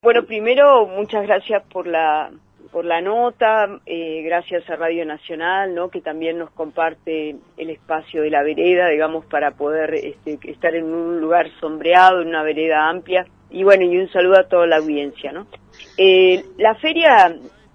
Bueno, primero, muchas gracias por la nota, gracias a Radio Nacional, ¿no?, que también nos comparte el espacio de la vereda, digamos, para poder estar en un lugar sombreado, en una vereda amplia, y bueno, y un saludo a toda la audiencia, ¿no? La feria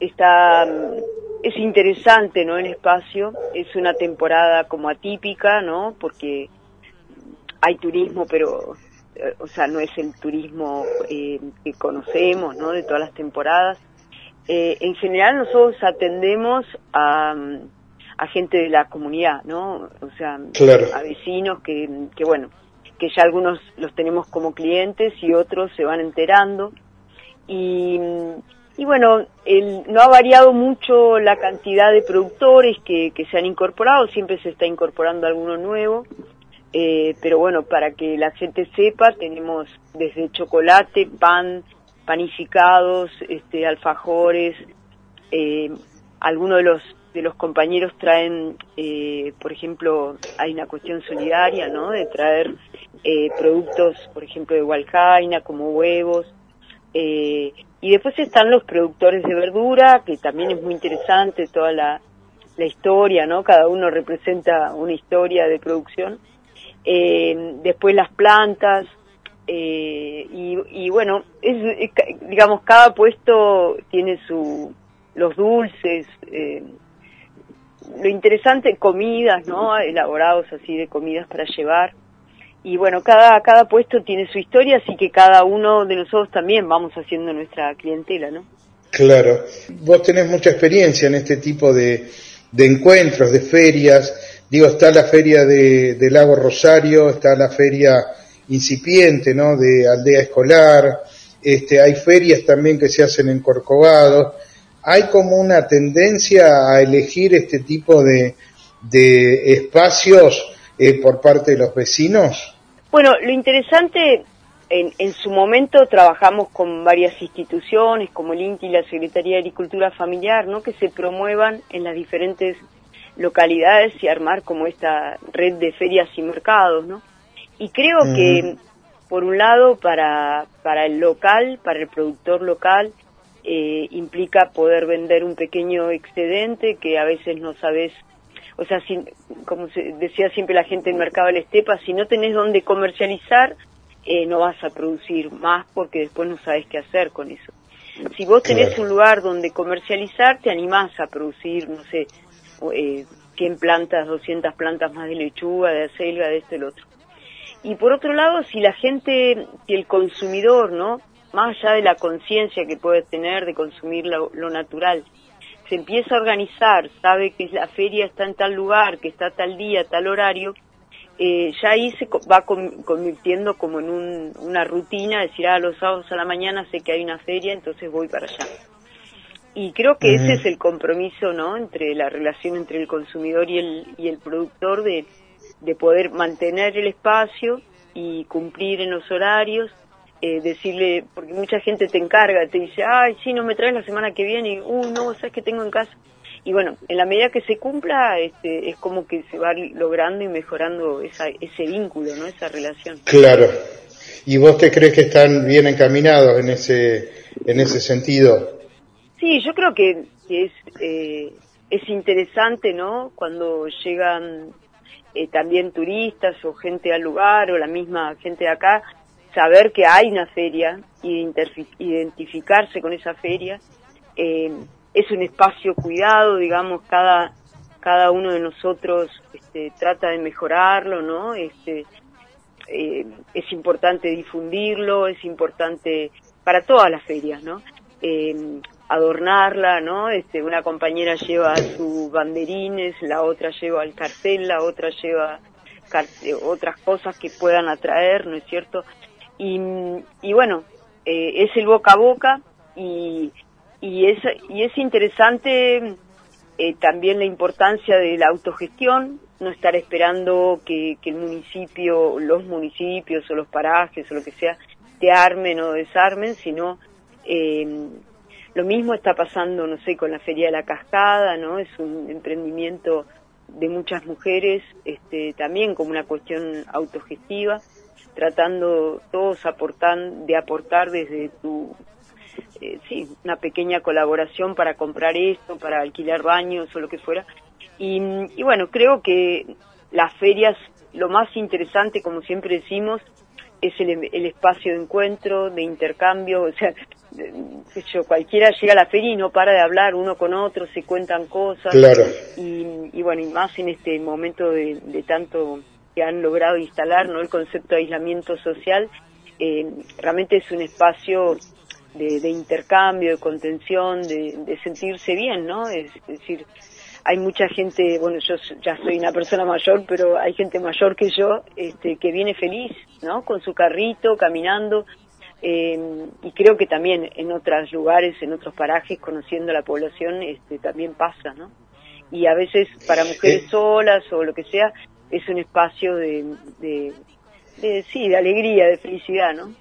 es interesante, ¿no?, el espacio, es una temporada como atípica, ¿no?, porque hay turismo, pero, o sea, no es el turismo que conocemos, ¿no?, de todas las temporadas. En general nosotros atendemos a gente de la comunidad, ¿no? O sea, Claro. a vecinos que bueno, que ya algunos los tenemos como clientes y otros se van enterando. Y bueno, no ha variado mucho la cantidad de productores que se han incorporado, siempre se está incorporando alguno nuevo. Pero bueno, para que la gente sepa, tenemos desde chocolate, panificados, alfajores, algunos de los compañeros traen, por ejemplo, hay una cuestión solidaria, ¿no?, de traer productos, por ejemplo, de Hualcaina, como huevos, y después están los productores de verdura, que también es muy interesante toda la historia, ¿no?, cada uno representa una historia de producción. Después las plantas, y bueno, digamos, cada puesto tiene los dulces, lo interesante, comidas, ¿no?, elaborados así de comidas para llevar, y bueno, cada puesto tiene su historia, así que cada uno de nosotros también vamos haciendo nuestra clientela, ¿no? Claro. Vos tenés mucha experiencia en este tipo de encuentros, de ferias. Digo, está la feria de Lago Rosario, está la feria incipiente, ¿no?, de Aldea Escolar, hay ferias también que se hacen en Corcovado. Hay como una tendencia a elegir este tipo de espacios por parte de los vecinos. Bueno, lo interesante, en su momento trabajamos con varias instituciones, como el INTI y la Secretaría de Agricultura Familiar, ¿no?, que se promuevan en las diferentes localidades y armar como esta red de ferias y mercados, ¿no? Y creo que, por un lado, para el local, para el productor local, implica poder vender un pequeño excedente que a veces no sabes, o sea, como se decía siempre la gente del mercado de la estepa, si no tenés dónde comercializar, no vas a producir más porque después no sabes qué hacer con eso. Si vos tenés un lugar donde comercializar, te animás a producir, no sé, 100 plantas, 200 plantas más de lechuga, de acelga, de esto y lo otro. Y por otro lado, si el consumidor, ¿no?, más allá de la conciencia que puede tener de consumir lo natural, se empieza a organizar, sabe que la feria está en tal lugar, que está tal día, tal horario, ya ahí se va convirtiendo como en una rutina, decir, los sábados a la mañana sé que hay una feria, entonces voy para allá. Y creo que ese es el compromiso, ¿no?, entre la relación entre el consumidor y el productor, de poder mantener el espacio y cumplir en los horarios, decirle, porque mucha gente te encarga, te dice, ay, sí, no me traes la semana que viene, y, no, ¿sabes qué tengo en casa? Y bueno, en la medida que se cumpla, es como que se va logrando y mejorando ese vínculo, ¿no?, esa relación. Claro. ¿Y vos te crees que están bien encaminados en ese sentido? Sí, yo creo que es interesante, ¿no?, cuando llegan también turistas o gente al lugar o la misma gente de acá, saber que hay una feria y identificarse con esa feria. Es un espacio cuidado, digamos, cada uno de nosotros trata de mejorarlo, ¿no? Es importante difundirlo, es importante para todas las ferias, ¿no? Adornarla, ¿no? Una compañera lleva sus banderines, la otra lleva el cartel, la otra lleva otras cosas que puedan atraer, ¿no es cierto? Y bueno, es el boca a boca y es interesante también la importancia de la autogestión, no estar esperando que el municipio, los municipios o los parajes o lo que sea, te armen o desarmen, sino lo mismo está pasando, no sé, con la Feria de la Cascada, ¿no? Es un emprendimiento de muchas mujeres, también como una cuestión autogestiva, tratando todos de aportar desde sí, una pequeña colaboración para comprar esto, para alquilar baños o lo que fuera. Y bueno, creo que las ferias, lo más interesante, como siempre decimos, es el espacio de encuentro, de intercambio. O sea, cualquiera llega a la feria y no para de hablar uno con otro, se cuentan cosas. Claro. Y bueno, y más en este momento de tanto que han logrado instalar, ¿no?, el concepto de aislamiento social. Realmente es un espacio de intercambio, de contención, de sentirse bien, ¿no? Es decir, hay mucha gente, bueno, yo ya soy una persona mayor, pero hay gente mayor que yo, que viene feliz, ¿no?, con su carrito, caminando, y creo que también en otros lugares, en otros parajes, conociendo a la población, también pasa, ¿no? Y a veces para mujeres solas o lo que sea, es un espacio de alegría, de felicidad, ¿no?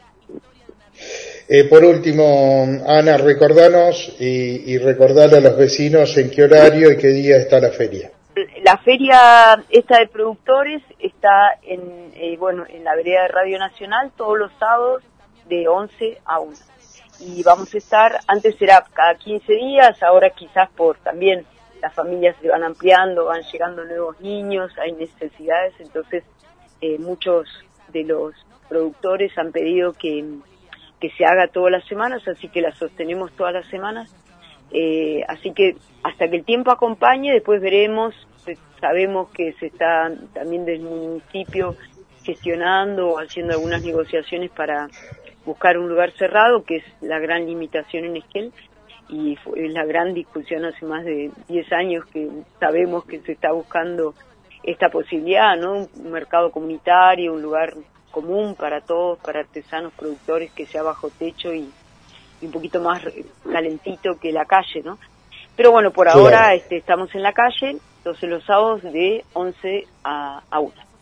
Por último, Ana, recordanos y recordar a los vecinos en qué horario y qué día está la feria. La feria esta de productores está en la vereda de Radio Nacional todos los sábados de 11 a 1. Y vamos a estar, antes era cada 15 días, ahora quizás por también las familias se van ampliando, van llegando nuevos niños, hay necesidades, entonces muchos de los productores han pedido que se haga todas las semanas, así que la sostenemos todas las semanas. Así que hasta que el tiempo acompañe, después veremos. Sabemos que se está también del municipio gestionando o haciendo algunas negociaciones para buscar un lugar cerrado, que es la gran limitación en Esquel, y es la gran discusión hace más de 10 años que sabemos que se está buscando esta posibilidad, ¿no? Un mercado comunitario, un lugar común para todos, para artesanos, productores, que sea bajo techo y un poquito más calentito que la calle, ¿no? Pero bueno, por ahora estamos en la calle, entonces los sábados de 11 a 1.